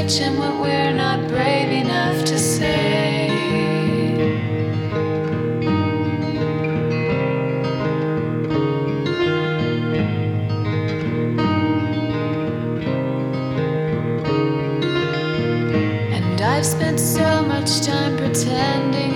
touch and what we're not brave enough to say. And I've spent so much time pretending